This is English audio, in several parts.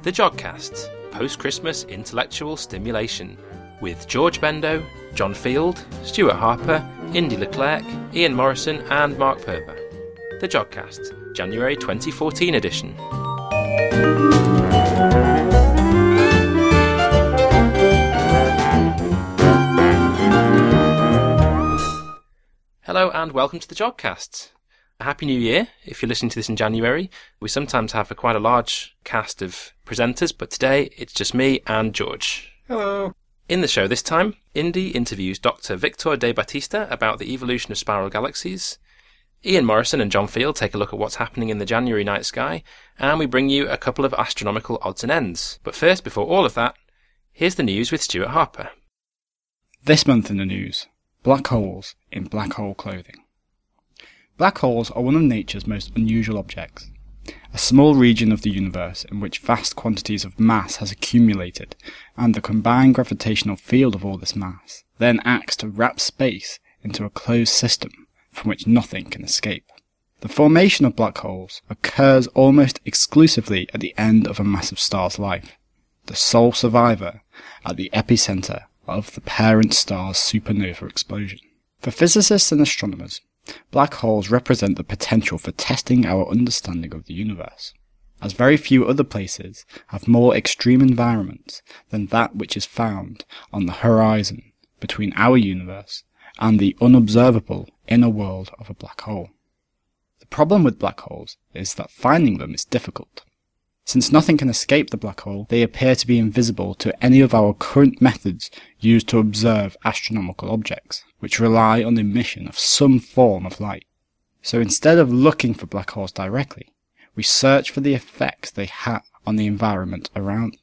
The Jodcast, post-Christmas intellectual stimulation, with George Bendo, John Field, Stuart Harper, Indy Leclerc, Ian Morrison and Mark Purber. The Jodcast, January 2014 edition. Hello and welcome to the Jodcast. A Happy New Year if you're listening to this in January. We sometimes have quite a large cast of presenters, but today it's just me and George. Hello. In the show this time, Indy interviews Dr. Victor De Battista about the evolution of spiral galaxies. Ian Morrison and John Field take a look at what's happening in the January night sky, and we bring you a couple of astronomical odds and ends. But first, before all of that, here's the news with Stuart Harper. This month in the news, black holes in black hole clothing. Black holes are one of nature's most unusual objects, a small region of the universe in which vast quantities of mass has accumulated, and the combined gravitational field of all this mass then acts to wrap space into a closed system from which nothing can escape. The formation of black holes occurs almost exclusively at the end of a massive star's life, the sole survivor at the epicenter of the parent star's supernova explosion. For physicists and astronomers, black holes represent the potential for testing our understanding of the universe, as very few other places have more extreme environments than that which is found on the horizon between our universe and the unobservable inner world of a black hole. The problem with black holes is that finding them is difficult. Since nothing can escape the black hole, they appear to be invisible to any of our current methods used to observe astronomical objects, which rely on the emission of some form of light. So instead of looking for black holes directly, we search for the effects they have on the environment around them.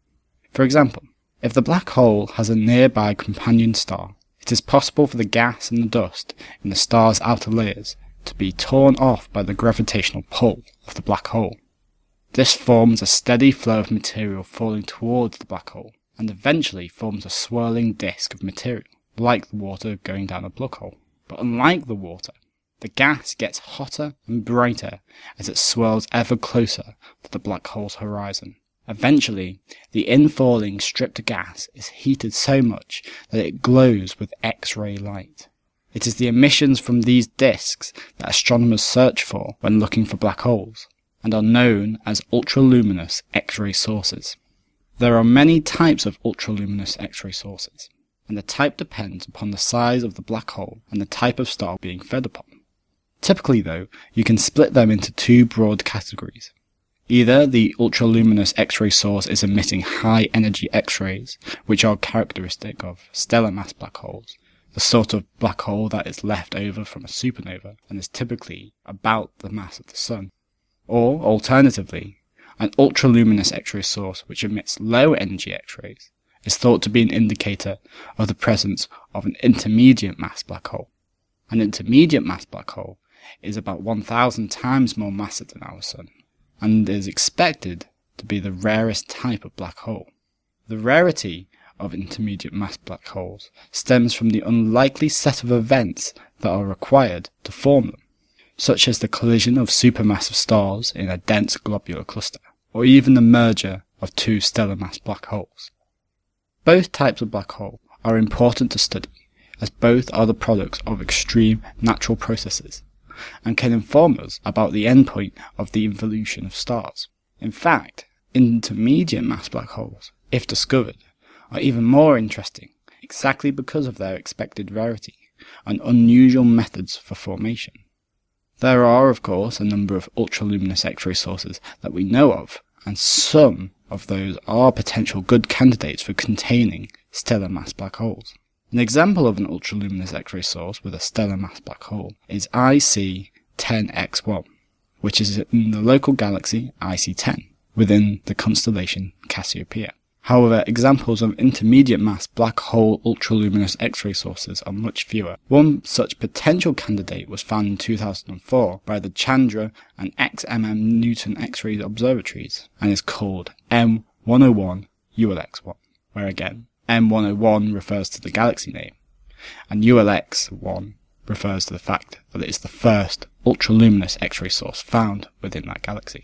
For example, if the black hole has a nearby companion star, it is possible for the gas and the dust in the star's outer layers to be torn off by the gravitational pull of the black hole. This forms a steady flow of material falling towards the black hole, and eventually forms a swirling disk of material, like the water going down a plug hole. But unlike the water, the gas gets hotter and brighter as it swirls ever closer to the black hole's horizon. Eventually, the infalling stripped gas is heated so much that it glows with X-ray light. It is the emissions from these disks that astronomers search for when looking for black holes, and are known as ultraluminous X-ray sources. There are many types of ultraluminous X-ray sources, and the type depends upon the size of the black hole and the type of star being fed upon. Typically though, you can split them into two broad categories. Either the ultraluminous X-ray source is emitting high-energy X-rays, which are characteristic of stellar mass black holes, the sort of black hole that is left over from a supernova and is typically about the mass of the Sun. Or, alternatively, an ultraluminous X-ray source which emits low-energy X-rays is thought to be an indicator of the presence of an intermediate mass black hole. An intermediate mass black hole is about 1,000 times more massive than our Sun, and is expected to be the rarest type of black hole. The rarity of intermediate mass black holes stems from the unlikely set of events that are required to form them, such as the collision of supermassive stars in a dense globular cluster, or even the merger of two stellar mass black holes. Both types of black hole are important to study, as both are the products of extreme natural processes, and can inform us about the endpoint of the evolution of stars. In fact, intermediate mass black holes, if discovered, are even more interesting, exactly because of their expected rarity and unusual methods for formation. There are, of course, a number of ultraluminous X-ray sources that we know of, and some of those are potential good candidates for containing stellar mass black holes. An example of an ultraluminous X-ray source with a stellar mass black hole is IC10X1, which is in the local galaxy IC10, within the constellation Cassiopeia. However, examples of intermediate mass black hole ultraluminous X-ray sources are much fewer. One such potential candidate was found in 2004 by the Chandra and XMM Newton X-ray observatories and is called M101 ULX1, where again, M101 refers to the galaxy name, and ULX1 refers to the fact that it is the first ultraluminous X-ray source found within that galaxy.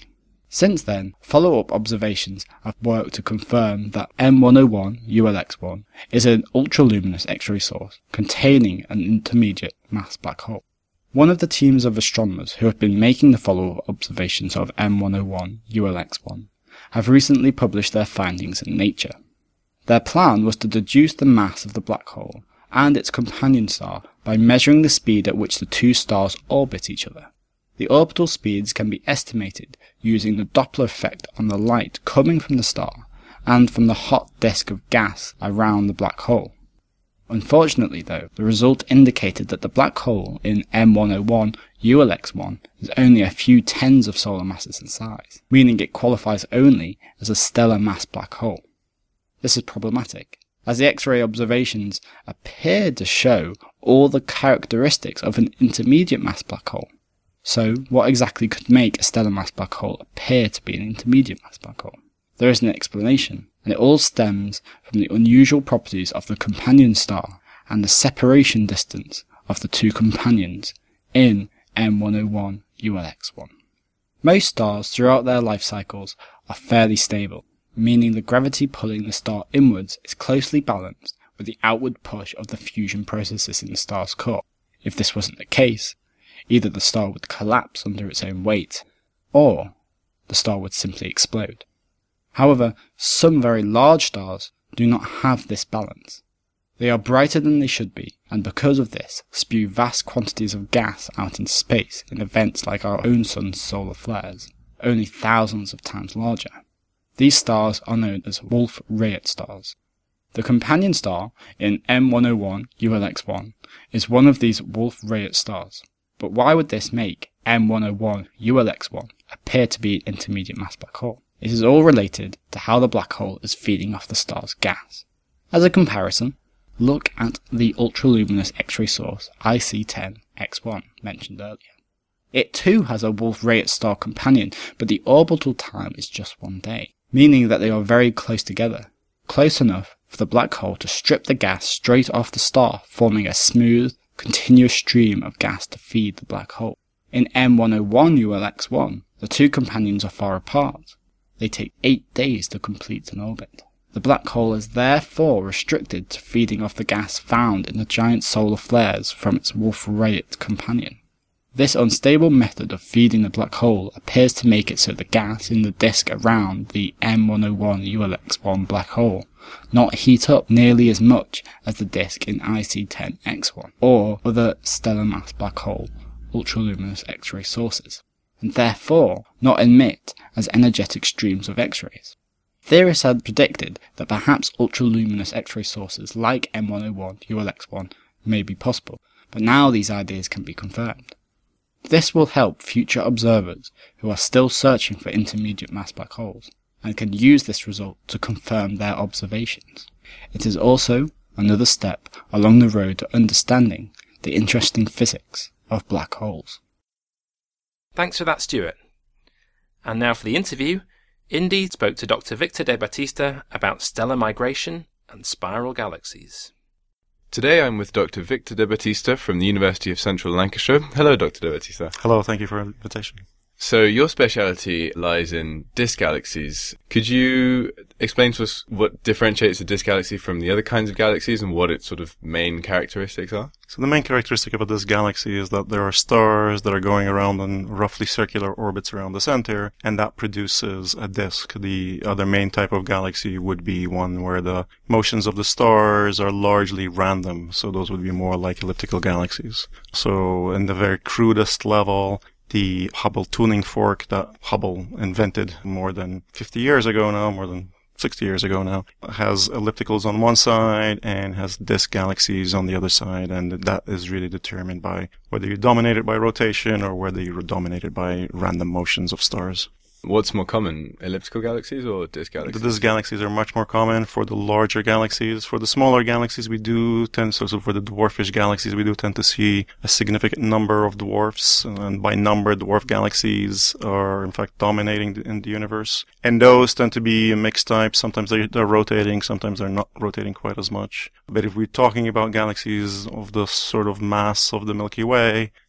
Since then, follow-up observations have worked to confirm that M101 ULX1 is an ultraluminous X-ray source containing an intermediate mass black hole. One of the teams of astronomers who have been making the follow-up observations of M101 ULX1 have recently published their findings in Nature. Their plan was to deduce the mass of the black hole and its companion star by measuring the speed at which the two stars orbit each other. The orbital speeds can be estimated using the Doppler effect on the light coming from the star and from the hot disk of gas around the black hole. Unfortunately though, the result indicated that the black hole in M101 ULX1 is only a few tens of solar masses in size, meaning it qualifies only as a stellar mass black hole. This is problematic, as the X-ray observations appeared to show all the characteristics of an intermediate mass black hole. So, what exactly could make a stellar mass black hole appear to be an intermediate mass black hole? There is an explanation, and it all stems from the unusual properties of the companion star and the separation distance of the two companions in M101 ULX1. Most stars throughout their life cycles are fairly stable, meaning the gravity pulling the star inwards is closely balanced with the outward push of the fusion processes in the star's core. If this wasn't the case, either the star would collapse under its own weight, or the star would simply explode. However, some very large stars do not have this balance. They are brighter than they should be, and because of this, spew vast quantities of gas out into space in events like our own sun's solar flares, only thousands of times larger. These stars are known as Wolf-Rayet stars. The companion star in M101 ULX1 is one of these Wolf-Rayet stars. But why would this make M101 ULX1 appear to be an intermediate mass black hole? It is all related to how the black hole is feeding off the star's gas. As a comparison, look at the ultraluminous X-ray source IC10X1 mentioned earlier. It too has a Wolf-Rayet star companion, but the orbital time is just 1 day, meaning that they are very close together, close enough for the black hole to strip the gas straight off the star, forming a smooth, continuous stream of gas to feed the black hole. In M101 ULX1, the two companions are far apart. They take 8 days to complete an orbit. The black hole is therefore restricted to feeding off the gas found in the giant solar flares from its Wolf-Rayet companion. This unstable method of feeding the black hole appears to make it so the gas in the disk around the M101 ULX1 black hole not heat up nearly as much as the disk in IC10X1 or other stellar mass black hole ultraluminous X-ray sources, and therefore not emit as energetic streams of X-rays. Theorists had predicted that perhaps ultraluminous X-ray sources like M101 ULX1 may be possible, but now these ideas can be confirmed. This will help future observers who are still searching for intermediate mass black holes, and can use this result to confirm their observations. It is also another step along the road to understanding the interesting physics of black holes. Thanks for that, Stuart. And now for the interview, Indy spoke to Dr. Victor De Battista about stellar migration and spiral galaxies. Today I'm with Dr. Victor De Battista from the University of Central Lancashire. Hello, Dr. De Battista. Hello, thank you for the invitation. So your speciality lies in disk galaxies. Could you explain to us what differentiates a disk galaxy from the other kinds of galaxies and what its sort of main characteristics are? So the main characteristic of a disk galaxy is that there are stars that are going around in roughly circular orbits around the center, and that produces a disk. The other main type of galaxy would be one where the motions of the stars are largely random, so those would be more like elliptical galaxies. So in the very crudest level, the Hubble tuning fork that Hubble invented more than 50 years ago now, more than 60 years ago now, has ellipticals on one side and has disk galaxies on the other side, and that is really determined by whether you're dominated by rotation or whether you're dominated by random motions of stars. What's more common, elliptical galaxies or disk galaxies? The disk galaxies are much more common for the larger galaxies. For the smaller galaxies, we do tend, so for the dwarfish galaxies, we do tend to see a significant number of dwarfs. And by number, dwarf galaxies are, in fact, dominating in the universe. And those tend to be a mixed type. Sometimes they're rotating, sometimes they're not rotating quite as much. But if we're talking about galaxies of the sort of mass of the Milky Way,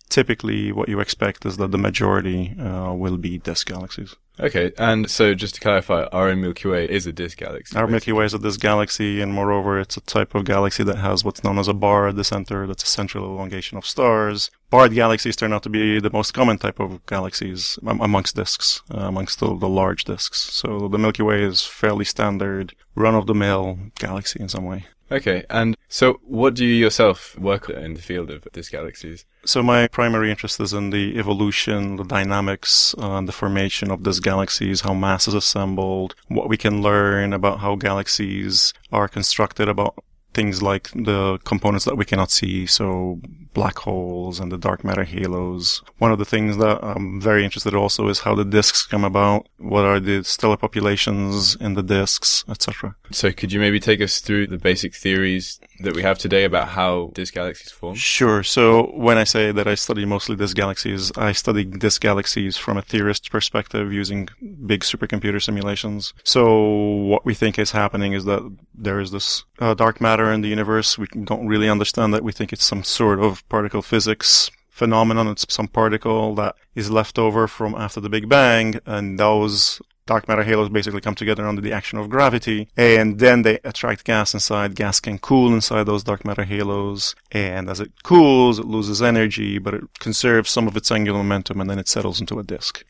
typically what you expect is that the majority will be disk galaxies. Okay, and so just to clarify, our Milky Way is a disk galaxy. Our Milky Way is a disk galaxy, and moreover, it's a type of galaxy that has what's known as a bar at the center. That's a central elongation of stars. Barred galaxies turn out to be the most common type of galaxies amongst disks, amongst the large disks. So the Milky Way is fairly standard, run-of-the-mill galaxy in some way. Okay, and so what do you yourself work in the field of disk galaxies? So my primary interest is in the evolution, the dynamics, and the formation of these galaxies, how mass is assembled, what we can learn about how galaxies are constructed, about things like the components that we cannot see, so black holes and the dark matter halos. One of the things that I'm very interested in also is how the disks come about, what are the stellar populations in the disks, etc. So could you maybe take us through the basic theories that we have today about how disk galaxies form? Sure. So when I say that I study mostly disk galaxies, I study disk galaxies from a theorist perspective using big supercomputer simulations. So what we think is happening is that there is this dark matter in the universe. We don't really understand that. We think it's some sort of particle physics phenomenon. It's some particle that is left over from after the Big Bang, and those dark matter halos basically come together under the action of gravity, and then they attract gas inside. Gas can cool inside those dark matter halos, and as it cools, it loses energy, but it conserves some of its angular momentum, and then it settles into a disk.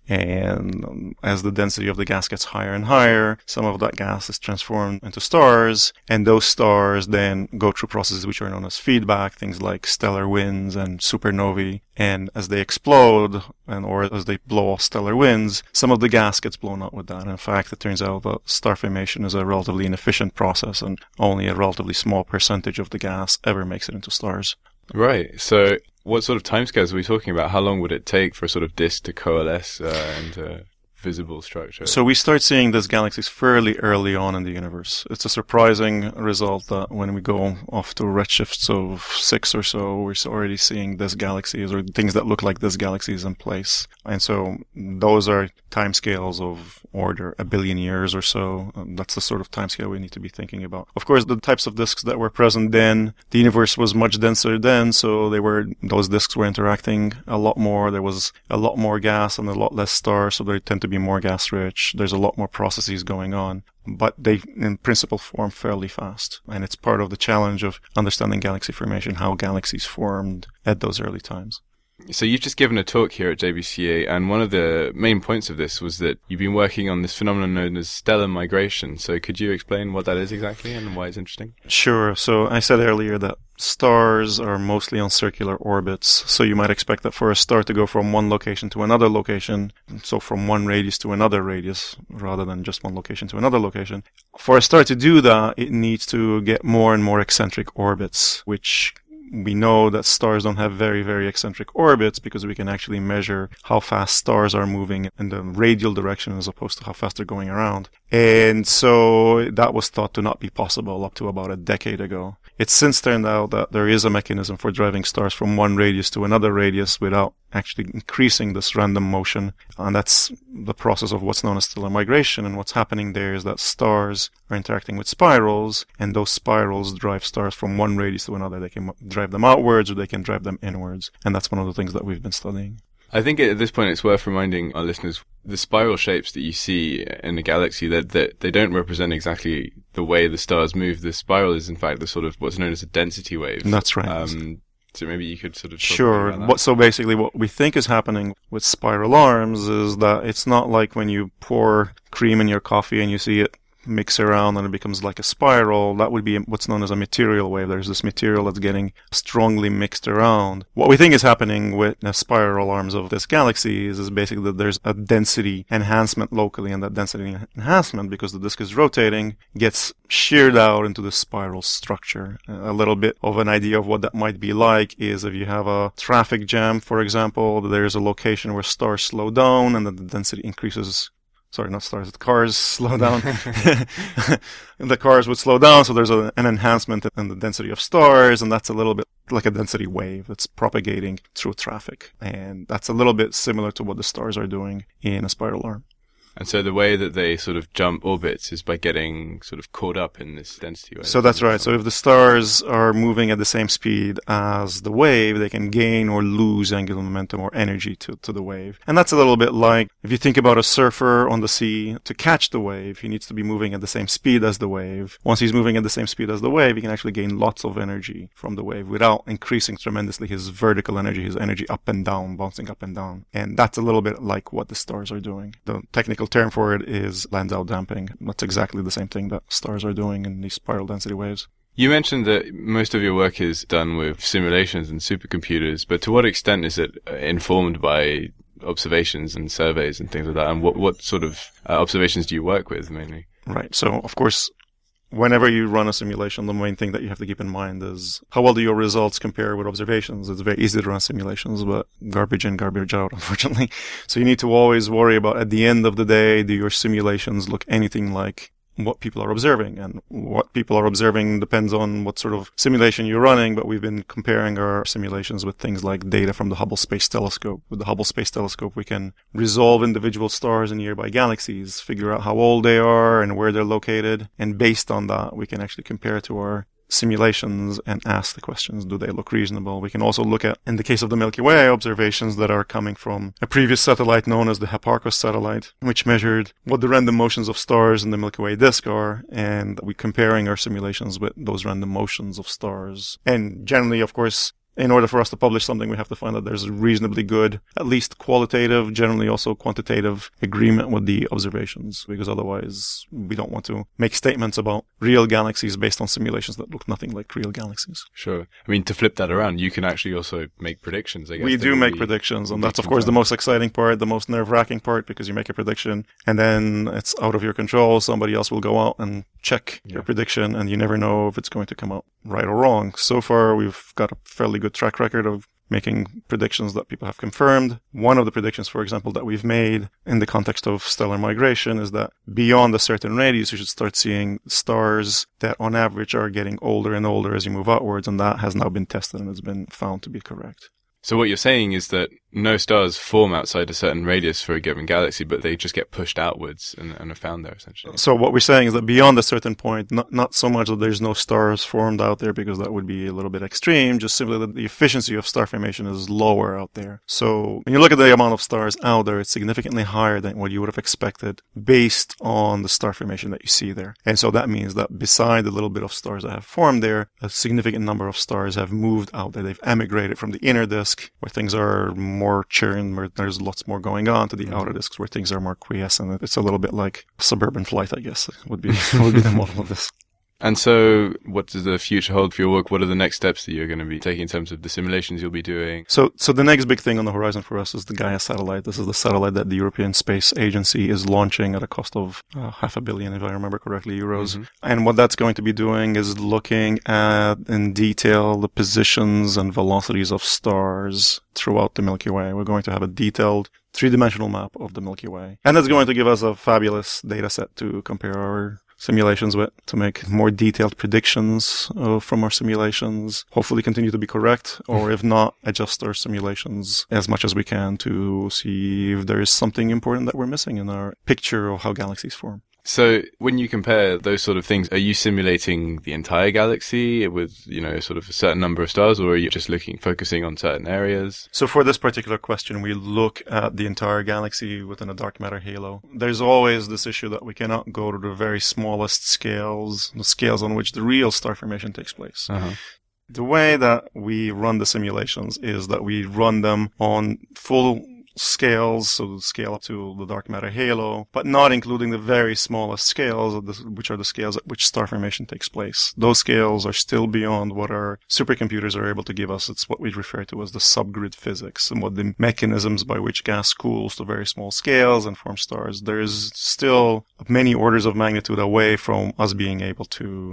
And as the density of the gas gets higher and higher, some of that gas is transformed into stars, and those stars then go through processes which are known as feedback, things like stellar winds and supernovae. And as they explode, or as they blow off stellar winds, some of the gas gets blown out with that. And in fact, it turns out that star formation is a relatively inefficient process, and only a relatively small percentage of the gas ever makes it into stars. Right. So what sort of timescales are we talking about? How long would it take for a sort of disk to coalesce into visible structure? So we start seeing these galaxies fairly early on in the universe. It's a surprising result that when we go off to redshifts of 6 or so, we're already seeing these galaxies or things that look like these galaxies in place. And so those are timescales of order 1 billion years or so. That's the sort of timescale we need to be thinking about. Of course, the types of disks that were present then, the universe was much denser then, so those disks were interacting a lot more. There was a lot more gas and a lot less stars, so they tend to be more gas rich. There's a lot more processes going on, but they in principle form fairly fast. And it's part of the challenge of understanding galaxy formation, how galaxies formed at those early times. So you've just given a talk here at JBCA, and one of the main points of this was that you've been working on this phenomenon known as stellar migration. So could you explain what that is exactly and why it's interesting? Sure. So I said earlier that stars are mostly on circular orbits. So you might expect that for a star to go from one location to another location, so from one radius to another radius, rather than just one location to another location. For a star to do that, it needs to get more and more eccentric orbits, which we know that stars don't have very, very eccentric orbits because we can actually measure how fast stars are moving in the radial direction as opposed to how fast they're going around. And so that was thought to not be possible up to about a decade ago. It's since turned out that there is a mechanism for driving stars from one radius to another radius without actually increasing this random motion. And that's the process of what's known as stellar migration. And what's happening there is that stars are interacting with spirals, and those spirals drive stars from one radius to another. They can drive them outwards or they can drive them inwards. And that's one of the things that we've been studying. I think at this point it's worth reminding our listeners the spiral shapes that you see in a galaxy, that they don't represent exactly the way the stars move. The spiral is in fact the sort of what's known as a density wave. That's right. So maybe you could sort of talk Sure. about that. So basically what we think is happening with spiral arms is that it's not like when you pour cream in your coffee and you see it mix around and it becomes like a spiral. That would be what's known as a material wave. There's this material that's getting strongly mixed around. What we think is happening with the spiral arms of this galaxy is basically that there's a density enhancement locally, and that density enhancement, because the disk is rotating, gets sheared out into the spiral structure. A little bit of an idea of what that might be like is if you have a traffic jam, for example, there's a location where stars slow down and then the density increases. Sorry, not stars, the cars slow down. The cars would slow down, so there's an enhancement in the density of stars, and that's a little bit like a density wave that's propagating through traffic. And that's a little bit similar to what the stars are doing in a spiral arm. And so the way that they sort of jump orbits is by getting sort of caught up in this density wave. So that's right. So if the stars are moving at the same speed as the wave, they can gain or lose angular momentum or energy to the wave. And that's a little bit like if you think about a surfer on the sea, to catch the wave, he needs to be moving at the same speed as the wave. Once he's moving at the same speed as the wave, he can actually gain lots of energy from the wave without increasing tremendously his vertical energy, his energy up and down, bouncing up and down. And that's a little bit like what the stars are doing. The technical term for it is Landau damping. That's exactly the same thing that stars are doing in these spiral density waves. You mentioned that most of your work is done with simulations and supercomputers, but to what extent is it informed by observations and surveys and things like that? And what sort of observations do you work with mainly? Right. So, of course, whenever you run a simulation, the main thing that you have to keep in mind is how well do your results compare with observations. It's very easy to run simulations, but garbage in, garbage out, unfortunately. So you need to always worry about, at the end of the day, do your simulations look anything like what people are observing? And what people are observing depends on what sort of simulation you're running, but we've been comparing our simulations with things like data from the Hubble Space Telescope. With the Hubble Space Telescope, we can resolve individual stars in nearby galaxies, figure out how old they are and where they're located, and based on that, we can actually compare to our simulations and ask the questions, do they look reasonable? We can also look at, in the case of the Milky Way, observations that are coming from a previous satellite known as the Hipparcos satellite, which measured what the random motions of stars in the Milky Way disk are, and we're comparing our simulations with those random motions of stars. And generally, of course, in order for us to publish something, we have to find that there's a reasonably good, at least qualitative, generally also quantitative agreement with the observations, because otherwise we don't want to make statements about real galaxies based on simulations that look nothing like real galaxies. Sure. I mean, to flip that around, you can actually also make predictions, I guess. We do make predictions, and that's, of course, the most exciting part, the most nerve-wracking part, because you make a prediction, and then it's out of your control. Somebody else will go out and check your prediction, and you never know if it's going to come out right or wrong. So far, we've got a fairly good track record of making predictions that people have confirmed. One of the predictions, for example, that we've made in the context of stellar migration is that beyond a certain radius, you should start seeing stars that on average are getting older and older as you move outwards, and that has now been tested and has been found to be correct. So what you're saying is that no stars form outside a certain radius for a given galaxy, but they just get pushed outwards and are found there, essentially. So what we're saying is that beyond a certain point, not so much that there's no stars formed out there, because that would be a little bit extreme, just simply that the efficiency of star formation is lower out there. So when you look at the amount of stars out there, it's significantly higher than what you would have expected based on the star formation that you see there. And so that means that beside the little bit of stars that have formed there, a significant number of stars have moved out there. They've emigrated from the inner disk, where things are more churn, where there's lots more going on, to the outer disks, where things are more quiescent. It's a little bit like suburban flight, I guess, would be the model of this. And so what does the future hold for your work? What are the next steps that you're going to be taking in terms of the simulations you'll be doing? So the next big thing on the horizon for us is the Gaia satellite. This is the satellite that the European Space Agency is launching at a cost of €500 million, if I remember correctly, euros. Mm-hmm. And what that's going to be doing is looking at, in detail, the positions and velocities of stars throughout the Milky Way. We're going to have a detailed three-dimensional map of the Milky Way. And that's going to give us a fabulous data set to compare our simulations with, to make more detailed predictions from our simulations, hopefully continue to be correct, or if not, adjust our simulations as much as we can to see if there is something important that we're missing in our picture of how galaxies form. So when you compare those sort of things, are you simulating the entire galaxy with, sort of a certain number of stars, or are you just focusing on certain areas? So for this particular question, we look at the entire galaxy within a dark matter halo. There's always this issue that we cannot go to the very smallest scales, the scales on which the real star formation takes place. Uh-huh. The way that we run the simulations is that we run them on full scales, so scale up to the dark matter halo, but not including the very smallest scales, which are the scales at which star formation takes place. Those scales are still beyond what our supercomputers are able to give us. It's what we refer to as the subgrid physics, and what the mechanisms by which gas cools to very small scales and forms stars. There is still many orders of magnitude away from us being able to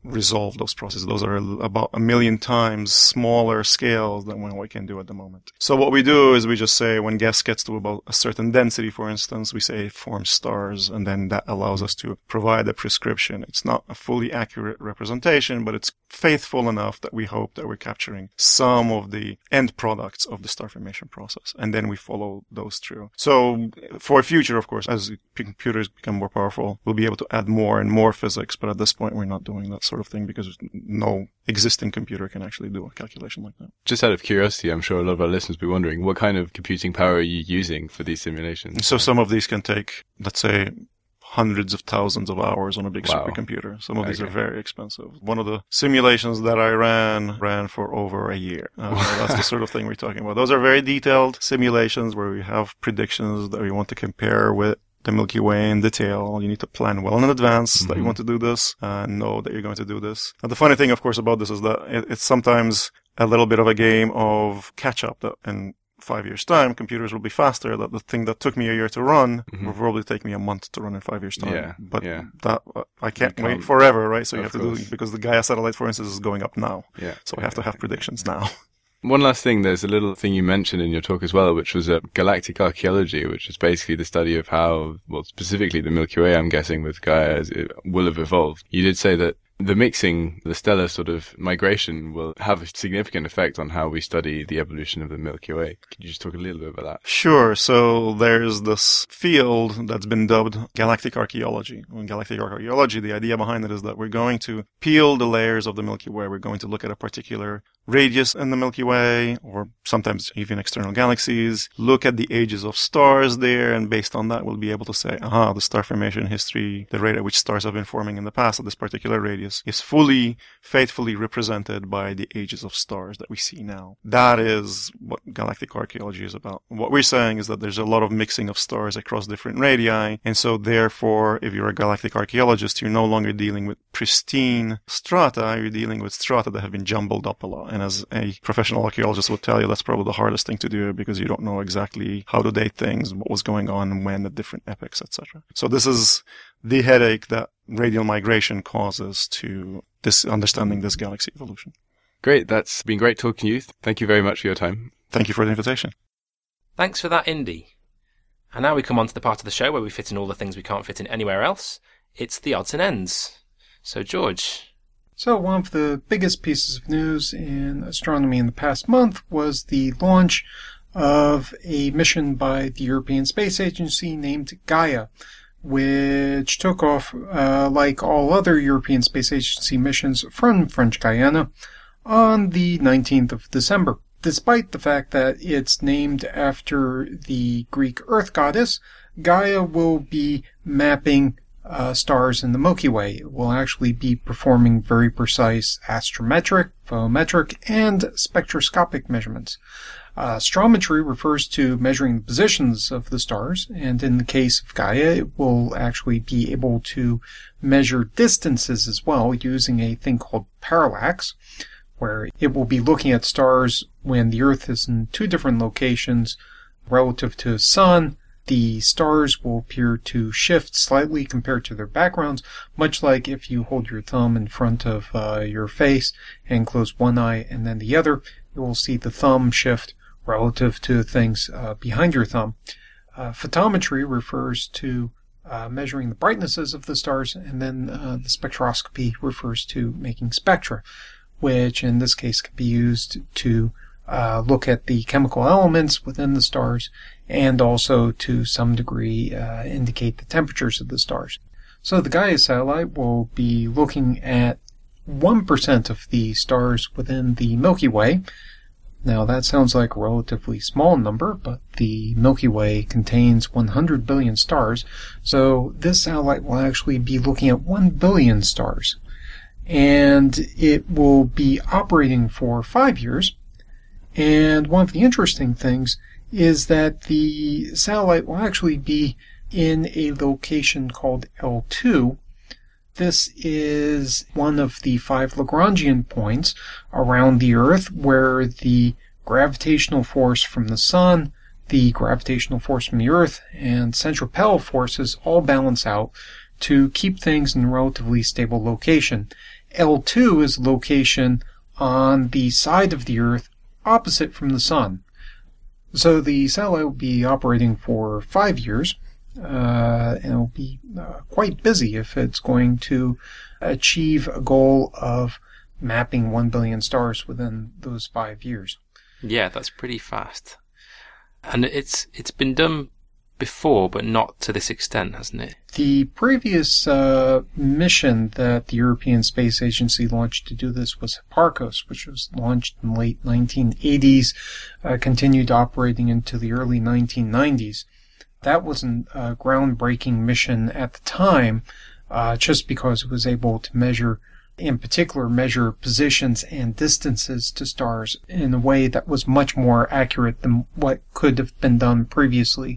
resolve those processes. Those are about 1 million times smaller scales than what we can do at the moment. So what we do is we just say when gas gets to about a certain density, for instance, we say it forms stars, and then that allows us to provide a prescription. It's not a fully accurate representation, but it's faithful enough that we hope that we're capturing some of the end products of the star formation process, and then we follow those through. So for future, of course, as computers become more powerful, we'll be able to add more and more physics, but at this point we're not doing that sort of thing because no existing computer can actually do a calculation like that. Just out of curiosity, I'm sure a lot of our listeners will be wondering, what kind of computing power are you using for these simulations? So some of these can take, let's say, hundreds of thousands of hours on a big supercomputer. Some of these are very expensive. One of the simulations that I ran for over a year. That's the sort of thing we're talking about. Those are very detailed simulations where we have predictions that we want to compare with the Milky Way in detail. You need to plan well in advance that you want to do this and know that you're going to do this. And the funny thing, of course, about this is that it's sometimes a little bit of a game of catch-up, that in 5 years' time, computers will be faster. That the thing that took me a year to run will probably take me a month to run in 5 years' time. That I can't wait forever, right? So you have to do it because the Gaia satellite, for instance, is going up now. So I have to have predictions now. One last thing, there's a little thing you mentioned in your talk as well, which was galactic archaeology, which is basically the study of how, well, specifically the Milky Way, I'm guessing, with Gaia, as it will have evolved. You did say that the mixing, the stellar sort of migration will have a significant effect on how we study the evolution of the Milky Way. Could you just talk a little bit about that? Sure. So there's this field that's been dubbed galactic archaeology. In galactic archaeology, the idea behind it is that we're going to peel the layers of the Milky Way. We're going to look at a particular radius in the Milky Way, or sometimes even external galaxies, look at the ages of stars there, and based on that, we'll be able to say, the star formation history, the rate at which stars have been forming in the past at this particular radius, is fully, faithfully represented by the ages of stars that we see now. That is what galactic archaeology is about. What we're saying is that there's a lot of mixing of stars across different radii, and so therefore, if you're a galactic archaeologist, you're no longer dealing with pristine strata, you're dealing with strata that have been jumbled up a lot. And as a professional archaeologist would tell you, that's probably the hardest thing to do because you don't know exactly how to date things, what was going on when at different epochs, etc. So this is the headache that radial migration causes to this understanding this galaxy evolution. Great. That's been great talking to you. Thank you very much for your time. Thank you for the invitation. Thanks for that, Indy. And now we come on to the part of the show where we fit in all the things we can't fit in anywhere else. It's the odds and ends. So, George. So one of the biggest pieces of news in astronomy in the past month was the launch of a mission by the European Space Agency named Gaia, which took off, like all other European Space Agency missions, from French Guiana on the 19th of December. Despite the fact that it's named after the Greek Earth goddess, Gaia will be mapping stars in the Milky Way. It will actually be performing very precise astrometric, photometric, and spectroscopic measurements. Astrometry refers to measuring the positions of the stars, and in the case of Gaia, it will actually be able to measure distances as well using a thing called parallax, where it will be looking at stars when the Earth is in two different locations relative to the Sun. The stars will appear to shift slightly compared to their backgrounds, much like if you hold your thumb in front of your face and close one eye and then the other, you will see the thumb shift relative to things behind your thumb. Photometry refers to measuring the brightnesses of the stars, and then the spectroscopy refers to making spectra, which in this case can be used to look at the chemical elements within the stars and also to some degree indicate the temperatures of the stars. So the Gaia satellite will be looking at 1% of the stars within the Milky Way. Now that sounds like a relatively small number, but the Milky Way contains 100 billion stars, so this satellite will actually be looking at 1 billion stars. And it will be operating for 5 years. And one of the interesting things is that the satellite will actually be in a location called L2. This is one of the 5 Lagrangian points around the Earth where the gravitational force from the Sun, the gravitational force from the Earth, and centripetal forces all balance out to keep things in a relatively stable location. L2 is a location on the side of the Earth opposite from the Sun. So the satellite will be operating for 5 years, and it will be quite busy if it's going to achieve a goal of mapping 1 billion stars within those 5 years. Yeah, that's pretty fast. And it's been done before, but not to this extent, hasn't it? The previous mission that the European Space Agency launched to do this was Hipparcos, which was launched in the late 1980s, continued operating into the early 1990s. That was a groundbreaking mission at the time, just because it was able to measure positions and distances to stars in a way that was much more accurate than what could have been done previously.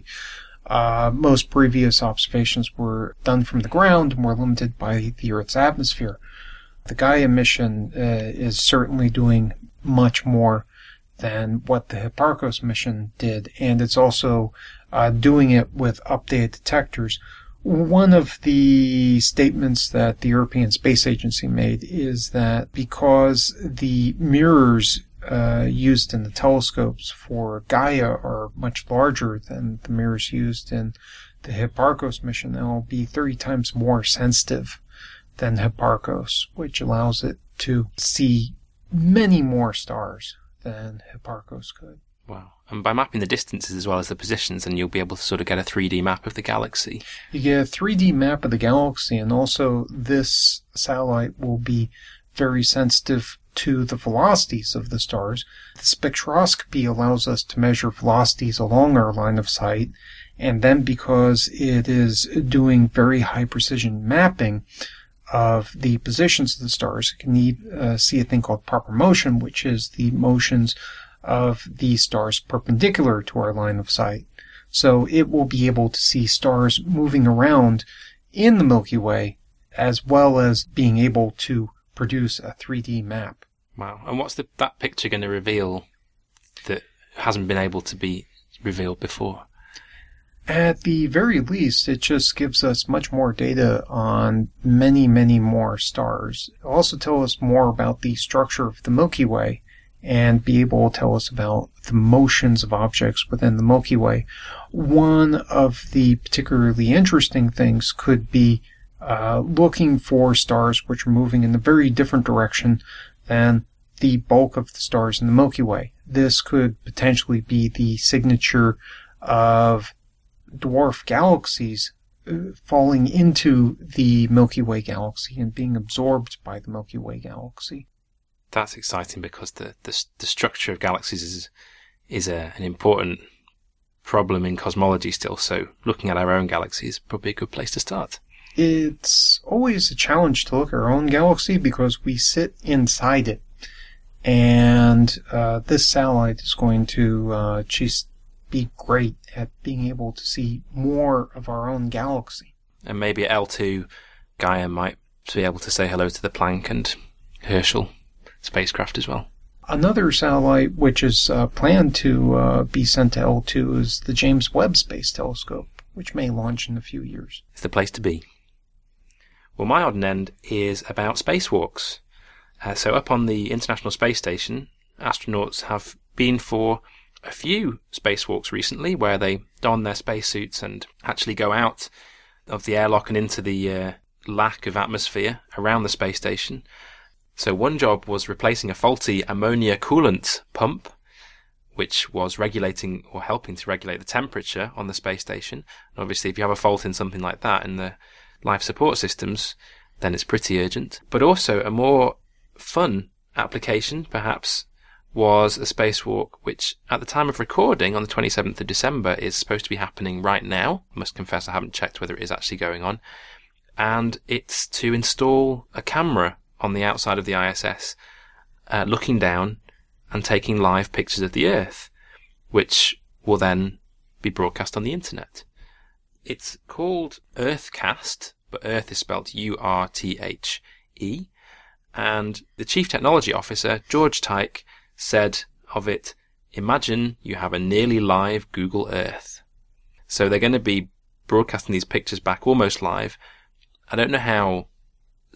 Most previous observations were done from the ground and were limited by the Earth's atmosphere. The Gaia mission is certainly doing much more than what the Hipparcos mission did, and it's also doing it with updated detectors. One of the statements that the European Space Agency made is that because the mirrors used in the telescopes for Gaia are much larger than the mirrors used in the Hipparcos mission, it will be 30 times more sensitive than Hipparcos, which allows it to see many more stars than Hipparcos could. Wow. And by mapping the distances as well as the positions, then you'll be able to sort of get a 3D map of the galaxy. You get a 3D map of the galaxy, and also this satellite will be very sensitive to the velocities of the stars. The spectroscopy allows us to measure velocities along our line of sight, and then because it is doing very high precision mapping of the positions of the stars, it can see a thing called proper motion, which is the motions of the stars perpendicular to our line of sight. So it will be able to see stars moving around in the Milky Way, as well as being able to produce a 3D map. Wow. And what's that picture going to reveal that hasn't been able to be revealed before? At the very least, it just gives us much more data on many, many more stars. It'll also tell us more about the structure of the Milky Way and be able to tell us about the motions of objects within the Milky Way. One of the particularly interesting things could be looking for stars which are moving in a very different direction than the bulk of the stars in the Milky Way. This could potentially be the signature of dwarf galaxies falling into the Milky Way galaxy and being absorbed by the Milky Way galaxy. That's exciting because the structure of galaxies is an important problem in cosmology still, so looking at our own galaxy is probably a good place to start. It's always a challenge to look at our own galaxy because we sit inside it, and this satellite is going to just be great at being able to see more of our own galaxy. And maybe at L2, Gaia might be able to say hello to the Planck and Herschel spacecraft as well. Another satellite which is planned to be sent to L2 is the James Webb Space Telescope, which may launch in a few years. It's the place to be. Well, my odd end is about spacewalks. So up on the International Space Station, astronauts have been for a few spacewalks recently where they don their spacesuits and actually go out of the airlock and into the lack of atmosphere around the space station. So one job was replacing a faulty ammonia coolant pump, which was regulating or helping to regulate the temperature on the space station. And obviously, if you have a fault in something like that in the life support systems, then it's pretty urgent. But also a more fun application, perhaps, was a spacewalk which, at the time of recording, on the 27th of December, is supposed to be happening right now. I must confess I haven't checked whether it is actually going on. And it's to install a camera on the outside of the ISS, looking down and taking live pictures of the Earth, which will then be broadcast on the internet. It's called EarthCast, but Earth is spelled U-R-T-H-E, and the Chief Technology Officer, George Tyke, said of it, "Imagine you have a nearly live Google Earth." So they're going to be broadcasting these pictures back almost live. I don't know how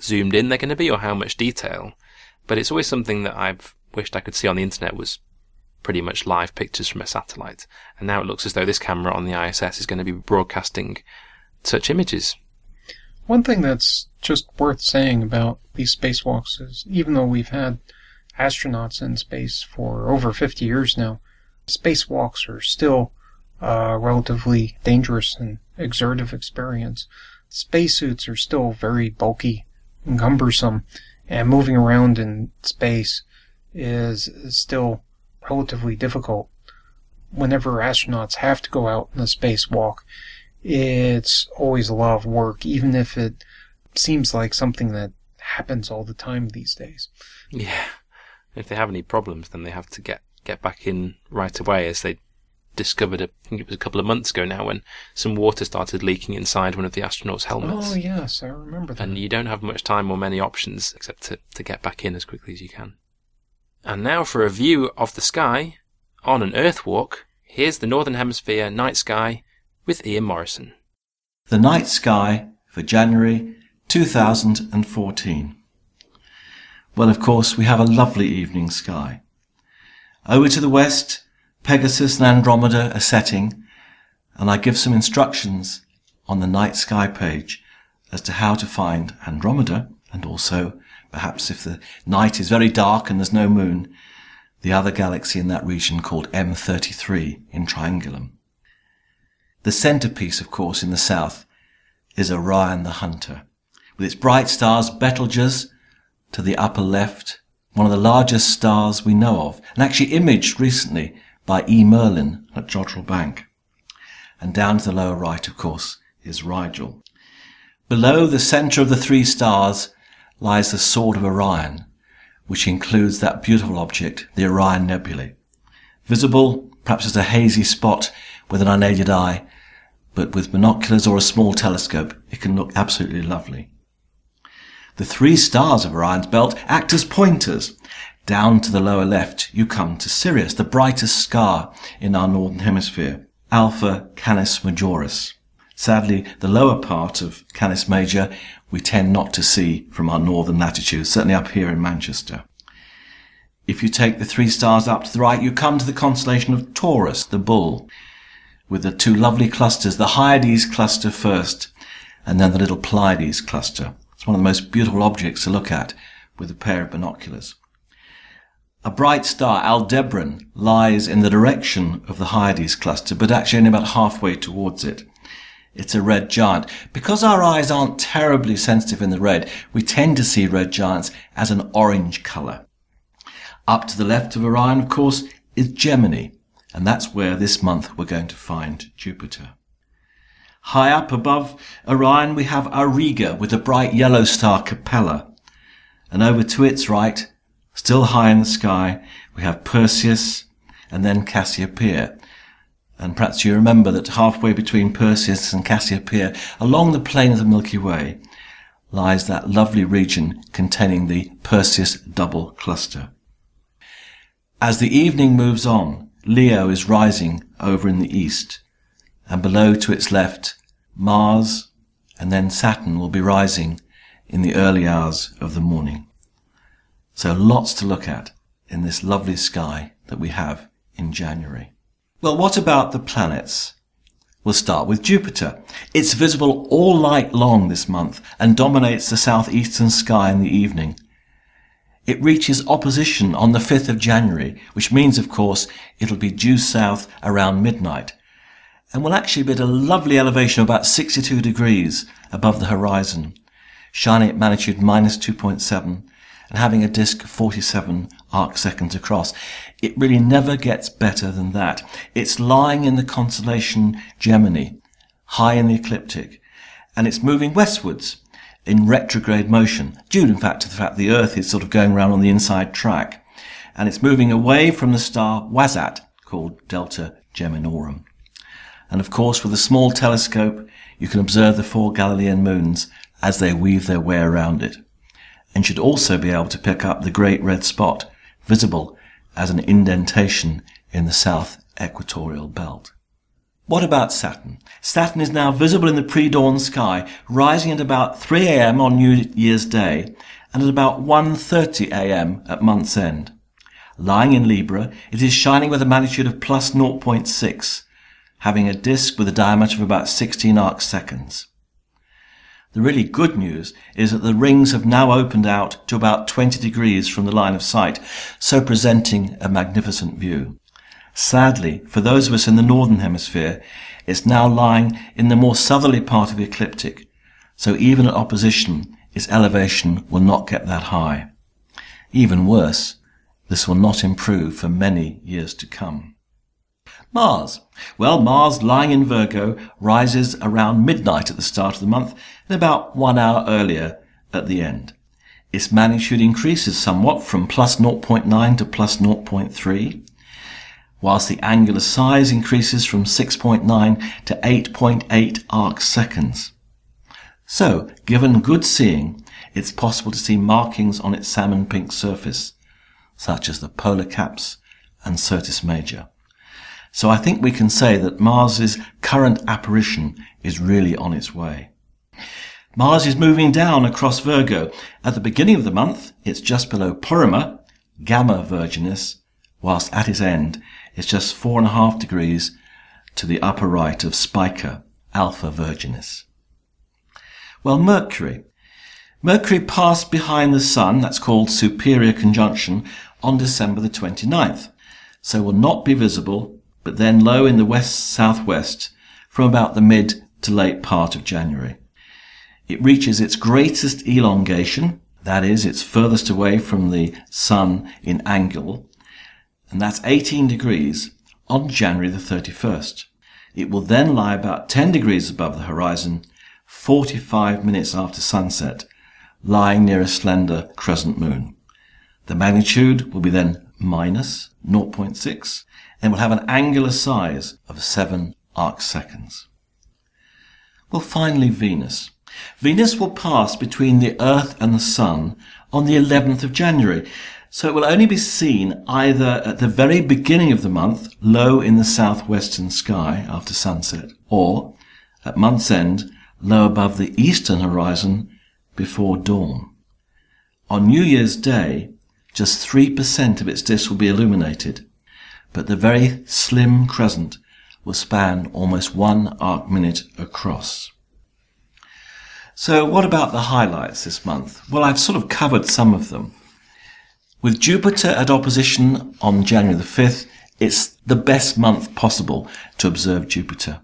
zoomed in they're going to be or how much detail. But it's always something that I've wished I could see on the internet was pretty much live pictures from a satellite. And now it looks as though this camera on the ISS is going to be broadcasting such images. One thing that's just worth saying about these spacewalks is, even though we've had astronauts in space for over 50 years now, spacewalks are still a relatively dangerous and exertive experience. Spacesuits are still very bulky and cumbersome, and moving around in space is still relatively difficult. Whenever astronauts have to go out on a spacewalk, it's always a lot of work, even if it seems like something that happens all the time these days. Yeah. If they have any problems, then they have to get back in right away, as they discovered, I think it was a couple of months ago now, when some water started leaking inside one of the astronauts' helmets. Oh, yes, I remember that. And you don't have much time or many options except to get back in as quickly as you can. And now for a view of the sky on an Earth walk, here's the Northern Hemisphere night sky with Ian Morrison. The night sky for January 2014. Well, of course, we have a lovely evening sky. Over to the west, Pegasus and Andromeda are setting, and I give some instructions on the night sky page as to how to find Andromeda, and also, perhaps if the night is very dark and there's no moon, the other galaxy in that region called M33 in Triangulum. The centerpiece, of course, in the south is Orion the Hunter, with its bright stars Betelgeuse to the upper left, one of the largest stars we know of, and actually imaged recently by E. Merlin at Jodrell Bank. And down to the lower right, of course, is Rigel. Below the center of the three stars lies the Sword of Orion, which includes that beautiful object, the Orion Nebulae. Visible, perhaps as a hazy spot with an unaided eye, but with binoculars or a small telescope, it can look absolutely lovely. The three stars of Orion's belt act as pointers. Down to the lower left, you come to Sirius, the brightest star in our northern hemisphere, Alpha Canis Majoris. Sadly, the lower part of Canis Major we tend not to see from our northern latitudes, certainly up here in Manchester. If you take the three stars up to the right, you come to the constellation of Taurus, the bull, with the two lovely clusters, the Hyades cluster first, and then the little Pleiades cluster. It's one of the most beautiful objects to look at with a pair of binoculars. A bright star, Aldebaran, lies in the direction of the Hyades cluster, but actually only about halfway towards it. It's a red giant. Because our eyes aren't terribly sensitive in the red, we tend to see red giants as an orange colour. Up to the left of Orion, of course, is Gemini, and that's where this month we're going to find Jupiter. High up above Orion, we have Auriga with the bright yellow star Capella. And over to its right, still high in the sky, we have Perseus and then Cassiopeia. And perhaps you remember that halfway between Perseus and Cassiopeia, along the plane of the Milky Way, lies that lovely region containing the Perseus double cluster. As the evening moves on, Leo is rising over in the east, and below to its left, Mars and then Saturn will be rising in the early hours of the morning. So lots to look at in this lovely sky that we have in January. Well, what about the planets? We'll start with Jupiter. It's visible all night long this month and dominates the southeastern sky in the evening. It reaches opposition on the 5th of January, which means, of course, it'll be due south around midnight, and will actually be at a lovely elevation of about 62 degrees above the horizon, shining at magnitude -2.7 and having a disk of 47 arcseconds across. It really never gets better than that. It's lying in the constellation Gemini, high in the ecliptic, and it's moving westwards in retrograde motion, due in fact to the fact the Earth is sort of going around on the inside track, and it's moving away from the star Wasat, called Delta Geminorum. And of course, with a small telescope, you can observe the 4 Galilean moons as they weave their way around it, and should also be able to pick up the great red spot, visible as an indentation in the south equatorial belt. What about Saturn? Saturn is now visible in the pre-dawn sky, rising at about 3 a.m. on New Year's Day and at about 1:30 a.m. at month's end. Lying in Libra, it is shining with a magnitude of plus 0.6, having a disk with a diameter of about 16 arcseconds. The really good news is that the rings have now opened out to about 20 degrees from the line of sight, so presenting a magnificent view. Sadly, for those of us in the northern hemisphere, it's now lying in the more southerly part of the ecliptic, so even at opposition, its elevation will not get that high. Even worse, this will not improve for many years to come. Mars. Well, Mars, lying in Virgo, rises around midnight at the start of the month and about 1 hour earlier at the end. Its magnitude increases somewhat from plus 0.9 to plus 0.3, whilst the angular size increases from 6.9 to 8.8 arcseconds. So, given good seeing, it's possible to see markings on its salmon pink surface, such as the polar caps and Syrtis Major. So I think we can say that Mars's current apparition is really on its way. Mars is moving down across Virgo. At the beginning of the month, it's just below Porrima, Gamma Virginis, whilst at its end, it's just 4.5 degrees to the upper right of Spica, Alpha Virginis. Well, Mercury. Mercury passed behind the Sun, that's called superior conjunction, on December the 29th, so will not be visible, but then low in the west-southwest from about the mid to late part of January. It reaches its greatest elongation, that is, it's furthest away from the Sun in angle, and that's 18 degrees on January the 31st. It will then lie about 10 degrees above the horizon, 45 minutes after sunset, lying near a slender crescent moon. The magnitude will be then minus 0.6 and will have an angular size of 7 arcseconds. Well, finally, Venus. Venus will pass between the Earth and the Sun on the 11th of January, so it will only be seen either at the very beginning of the month, low in the southwestern sky after sunset, or at month's end, low above the eastern horizon before dawn. On New Year's Day, just 3% of its disk will be illuminated, but the very slim crescent will span almost 1 arc-minute across. So what about the highlights this month? Well, I've sort of covered some of them. With Jupiter at opposition on January the 5th, it's the best month possible to observe Jupiter.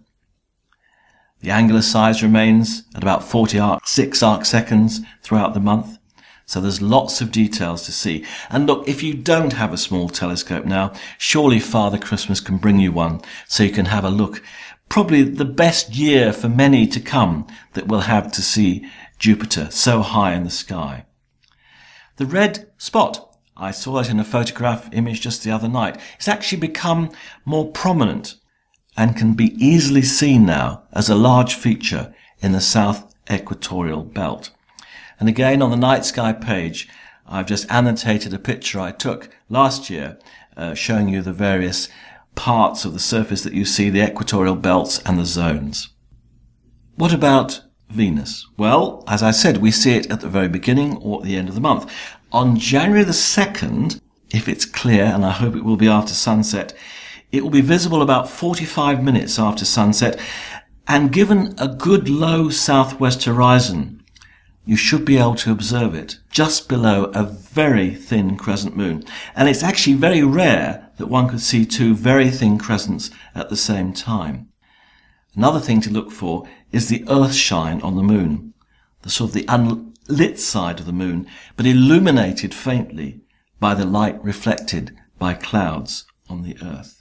The angular size remains at about 46 arcseconds throughout the month, so there's lots of details to see. And look, if you don't have a small telescope now, surely Father Christmas can bring you one so you can have a look. Probably the best year for many to come that we'll have to see Jupiter so high in the sky. The red spot, I saw it in a photograph image just the other night, it's actually become more prominent and can be easily seen now as a large feature in the south equatorial belt. And again, on the night sky page, I've just annotated a picture I took last year showing you the various parts of the surface that you see, the equatorial belts and the zones. What about Venus? Well, as I said, we see it at the very beginning or at the end of the month. On January the 2nd, if it's clear, and I hope it will be after sunset, it will be visible about 45 minutes after sunset, and given a good low southwest horizon, you should be able to observe it just below a very thin crescent moon. And it's actually very rare that one could see two very thin crescents at the same time. Another thing to look for is the earth shine on the moon, the sort of the unlit side of the moon, but illuminated faintly by the light reflected by clouds on the earth.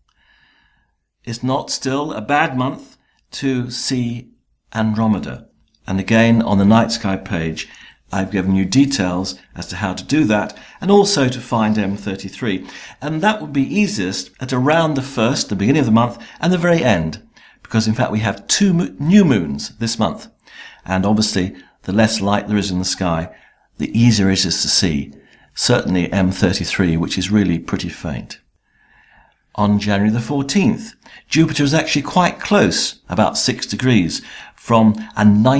It's not still a bad month to see Andromeda. And again, on the night sky page, I've given you details as to how to do that, and also to find M33. And that would be easiest at around the 1st, the beginning of the month, and the very end, because in fact we have 2 new moons this month. And obviously, the less light there is in the sky, the easier it is to see. Certainly M33, which is really pretty faint. on January the 14th. Jupiter is actually quite close, about 6 degrees, from a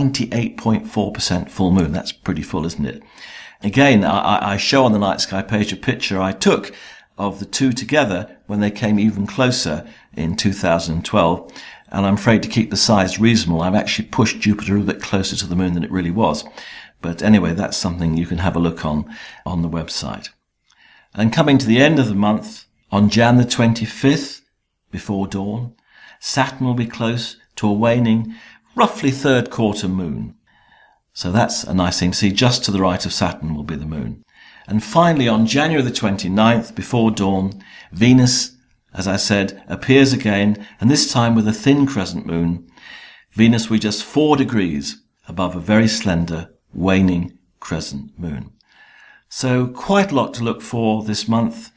98.4% full moon. That's pretty full, isn't it? Again, I show on the Night Sky page a picture I took of the two together when they came even closer in 2012. And I'm afraid to keep the size reasonable, I've actually pushed Jupiter a little bit closer to the moon than it really was. But anyway, that's something you can have a look on the website. And coming to the end of the month, on Jan the 25th, before dawn, Saturn will be close to a waning, roughly third quarter moon. So that's a nice thing to see. Just to the right of Saturn will be the moon. And finally, on January the 29th, before dawn, Venus, as I said, appears again, and this time with a thin crescent moon. Venus will be just 4 degrees above a very slender, waning crescent moon. So quite a lot to look for this month.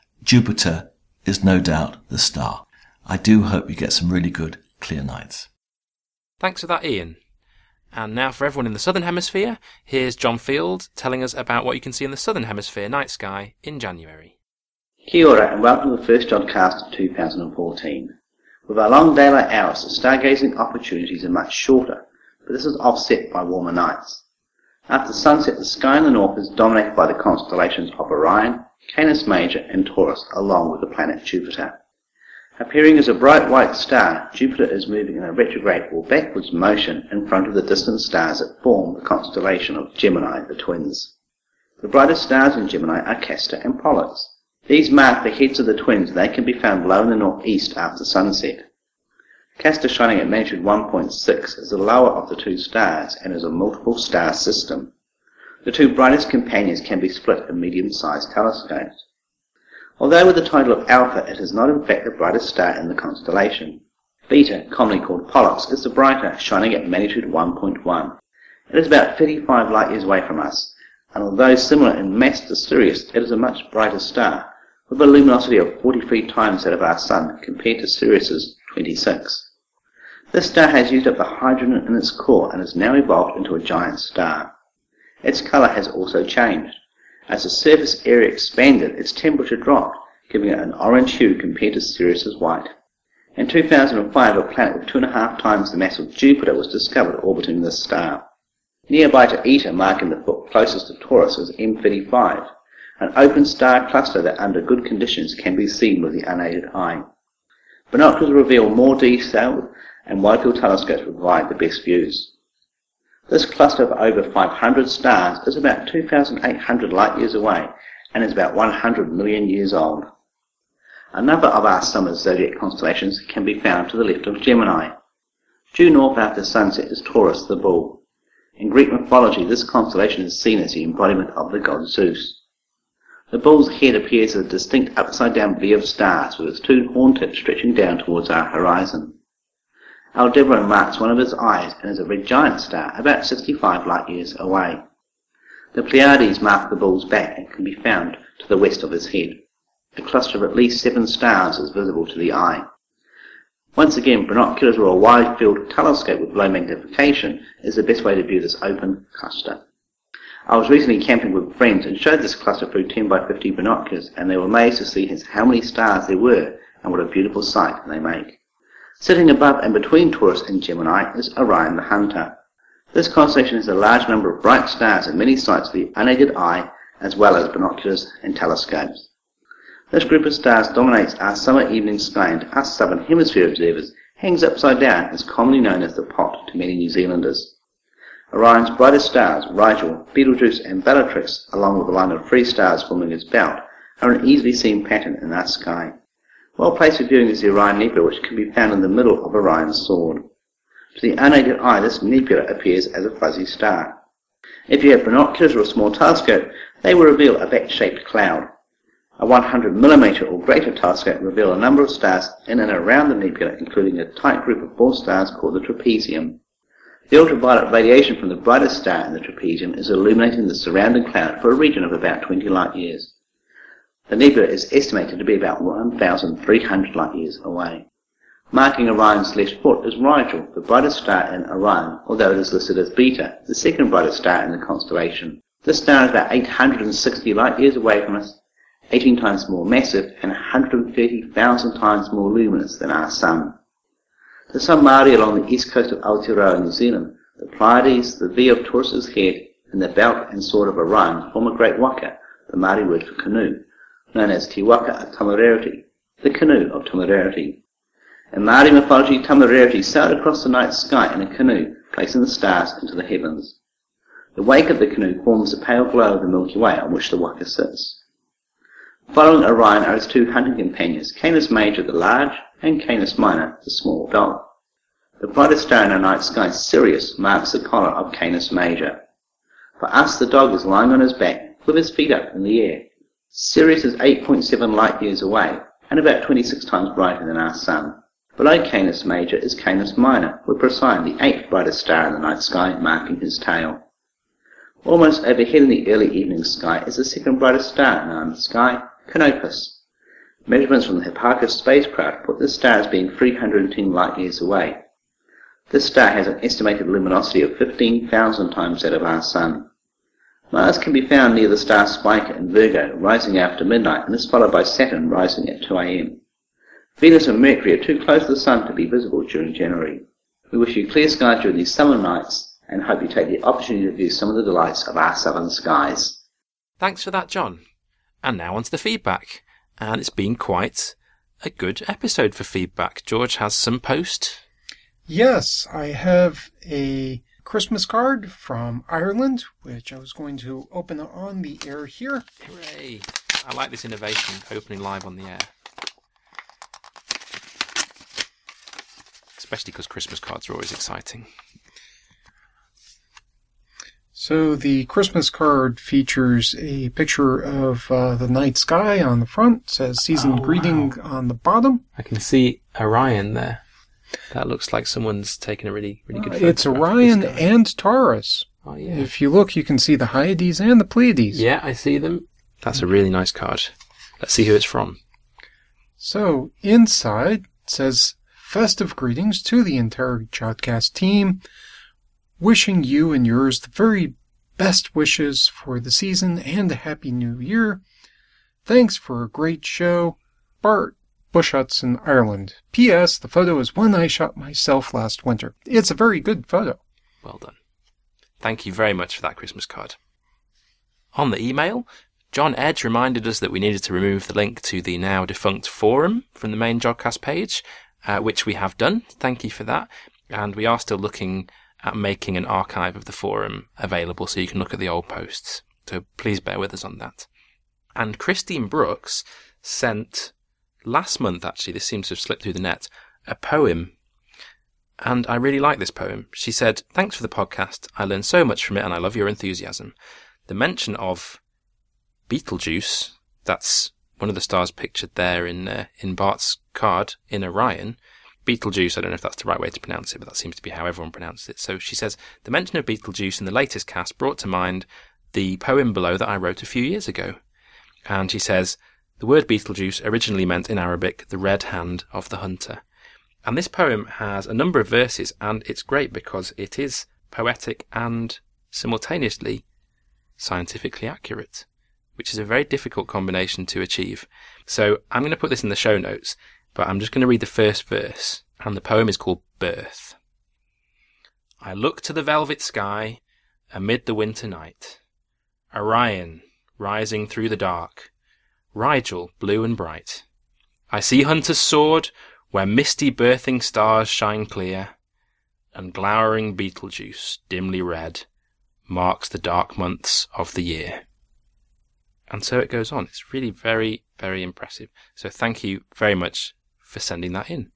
Jupiter is no doubt the star. I do hope you get some really good, clear nights. Thanks for that, Ian. And now for everyone in the Southern Hemisphere, here's John Field telling us about what you can see in the Southern Hemisphere night sky in January. Kia ora and welcome to the first Jodcast of 2014. With our long daylight hours, the stargazing opportunities are much shorter, but this is offset by warmer nights. After sunset, the sky in the north is dominated by the constellations of Orion, Canis Major and Taurus, along with the planet Jupiter. Appearing as a bright white star, Jupiter is moving in a retrograde or backwards motion in front of the distant stars that form the constellation of Gemini, the twins. The brightest stars in Gemini are Castor and Pollux. These mark the heads of the twins, and they can be found low in the northeast after sunset. Castor, shining at magnitude 1.6, is the lower of the two stars and is a multiple star system. The two brightest companions can be split in medium-sized telescopes. Although with the title of Alpha, it is not in fact the brightest star in the constellation. Beta, commonly called Pollux, is the brighter, shining at magnitude 1.1. It is about 35 light years away from us, and although similar in mass to Sirius, it is a much brighter star, with a luminosity of 43 times that of our Sun, compared to Sirius's 26. This star has used up the hydrogen in its core and has now evolved into a giant star. Its colour has also changed. As the surface area expanded, its temperature dropped, giving it an orange hue compared to Sirius's white. In 2005, a planet with 2.5 times the mass of Jupiter was discovered orbiting this star. Nearby to Eta, marking the foot closest to Taurus, is M35, an open star cluster that under good conditions can be seen with the unaided eye. Binoculars reveal more detail, and wide-field telescopes provide the best views. This cluster of over 500 stars is about 2,800 light years away and is about 100 million years old. A number of our summer's zodiac constellations can be found to the left of Gemini. Due north after sunset is Taurus the bull. In Greek mythology, this constellation is seen as the embodiment of the god Zeus. The bull's head appears as a distinct upside-down V of stars with its two horn tips stretching down towards our horizon. Aldebaran marks one of his eyes and is a red giant star about 65 light years away. The Pleiades mark the bull's back and can be found to the west of his head. A cluster of at least 7 stars is visible to the eye. Once again, binoculars or a wide-field telescope with low magnification is the best way to view this open cluster. I was recently camping with friends and showed this cluster through 10 by 50 binoculars, and they were amazed to see how many stars there were and what a beautiful sight they make. Sitting above and between Taurus and Gemini is Orion the Hunter. This constellation has a large number of bright stars and many sights of the unaided eye, as well as binoculars and telescopes. This group of stars dominates our summer evening sky, and us Southern Hemisphere observers hangs upside down and is commonly known as the Pot to many New Zealanders. Orion's brightest stars, Rigel, Betelgeuse and Bellatrix, along with a line of 3 stars forming its belt, are an easily seen pattern in our sky. Well placed for viewing is the Orion Nebula, which can be found in the middle of Orion's sword. To the unaided eye, this nebula appears as a fuzzy star. If you have binoculars or a small telescope, they will reveal a bat-shaped cloud. A 100mm or greater telescope will reveal a number of stars in and around the nebula, including a tight group of 4 stars called the trapezium. The ultraviolet radiation from the brightest star in the trapezium is illuminating the surrounding cloud for a region of about 20 light years. The nebula is estimated to be about 1,300 light years away. Marking Orion's left foot is Rigel, the brightest star in Orion, although it is listed as Beta, the second brightest star in the constellation. This star is about 860 light years away from us, 18 times more massive and 130,000 times more luminous than our Sun. To some Māori along the east coast of Aotearoa, New Zealand, the Pleiades, the V of Taurus's head, and the belt and sword of Orion form a great waka, the Māori word for canoe, known as Te Waka Tamarereti, the canoe of Tamarereti. In Māori mythology, Tamarereti sailed across the night sky in a canoe, placing the stars into the heavens. The wake of the canoe forms the pale glow of the Milky Way on which the waka sits. Following Orion are his two hunting companions, Canis Major the large and Canis Minor the small dog. The brightest star in our night sky, Sirius, marks the collar of Canis Major. For us, the dog is lying on his back with his feet up in the air. Sirius is 8.7 light years away and about 26 times brighter than our Sun. Below Canis Major is Canis Minor, with Procyon, the 8th brightest star in the night sky, marking his tail. Almost overhead in the early evening sky is the second brightest star in our sky, Canopus. Measurements from the Hipparcos spacecraft put this star as being 310 light years away. This star has an estimated luminosity of 15,000 times that of our Sun. Mars can be found near the star Spica in Virgo, rising after midnight, and is followed by Saturn, rising at 2 a.m. Venus and Mercury are too close to the Sun to be visible during January. We wish you clear skies during these summer nights, and hope you take the opportunity to view some of the delights of our southern skies. Thanks for that, John. And now on to the feedback. And it's been quite a good episode for feedback. George has some post. Yes, I have a Christmas card from Ireland, which I was going to open on the air here. Hooray! I like this innovation, opening live on the air. Especially because Christmas cards are always exciting. So the Christmas card features a picture of the night sky on the front. It says season greeting on the bottom. I can see Orion there. That looks like someone's taken a really good photo. It's Orion and Taurus. Oh, yeah. If you look, you can see the Hyades and the Pleiades. Yeah, I see them. That's a really nice card. Let's see who it's from. So inside it says, festive greetings to the entire Jodcast team. Wishing you and yours the very best wishes for the season and a happy new year. Thanks for a great show. Bart, Bush Hudson, Ireland. P.S. The photo is one I shot myself last winter. It's a very good photo. Well done. Thank you very much for that Christmas card. On the email, John Edge reminded us that we needed to remove the link to the now defunct forum from the main Jodcast page, which we have done. Thank you for that. And we are still looking at making an archive of the forum available so you can look at the old posts. So please bear with us on that. And Christine Brooks sent, last month actually, this seems to have slipped through the net, a poem. And I really like this poem. She said, "Thanks for the podcast. I learned so much from it and I love your enthusiasm. The mention of Betelgeuse, that's one of the stars pictured there in Bart's card in Orion. Betelgeuse, I don't know if that's the right way to pronounce it, but that seems to be how everyone pronounces it. So she says, the mention of Betelgeuse in the latest cast brought to mind the poem below that I wrote a few years ago. And she says, the word Betelgeuse originally meant in Arabic the red hand of the hunter. And this poem has a number of verses, and it's great because it is poetic and simultaneously scientifically accurate, which is a very difficult combination to achieve. So I'm going to put this in the show notes, but I'm just going to read the first verse, and the poem is called Birth. I look to the velvet sky amid the winter night. Orion rising through the dark, Rigel blue and bright. I see Hunter's sword where misty birthing stars shine clear, and glowering Betelgeuse, dimly red, marks the dark months of the year. And so it goes on. It's really very, very impressive. So thank you very much for sending that in.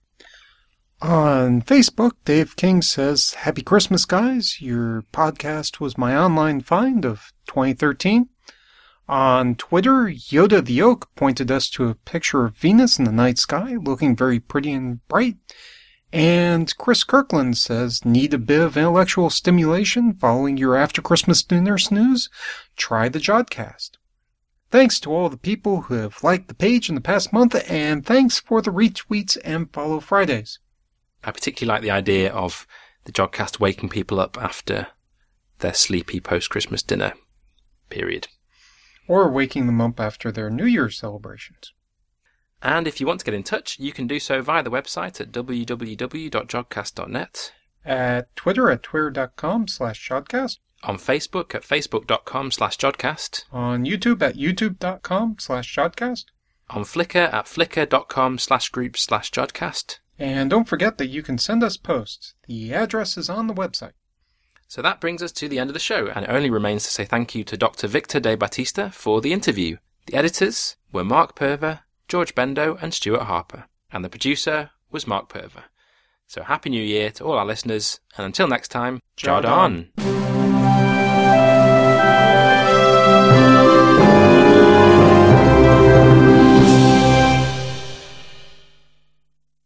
On Facebook, Dave King says, Happy Christmas, guys. Your podcast was my online find of 2013. On Twitter, Yoda the Oak pointed us to a picture of Venus in the night sky, looking very pretty and bright. And Chris Kirkland says, need a bit of intellectual stimulation following your after Christmas dinner snooze? Try the Jodcast. Thanks to all the people who have liked the page in the past month, and thanks for the retweets and follow Fridays. I particularly like the idea of the Jodcast waking people up after their sleepy post-Christmas dinner period. or waking them up after their New Year's celebrations. And if you want to get in touch, you can do so via the website at www.jodcast.net, At Twitter at twitter.com/Jodcast, on Facebook at facebook.com/Jodcast, on YouTube at youtube.com/Jodcast, on Flickr at flickr.com/groups/Jodcast. and don't forget that you can send us posts. The address is on the website. So that brings us to the end of the show, and it only remains to say thank you to Dr. Victor De Battista for the interview. The editors were Mark Purver, George Bendo, and Stuart Harper, and the producer was Mark Purver. So Happy New Year to all our listeners, and until next time, Jod on!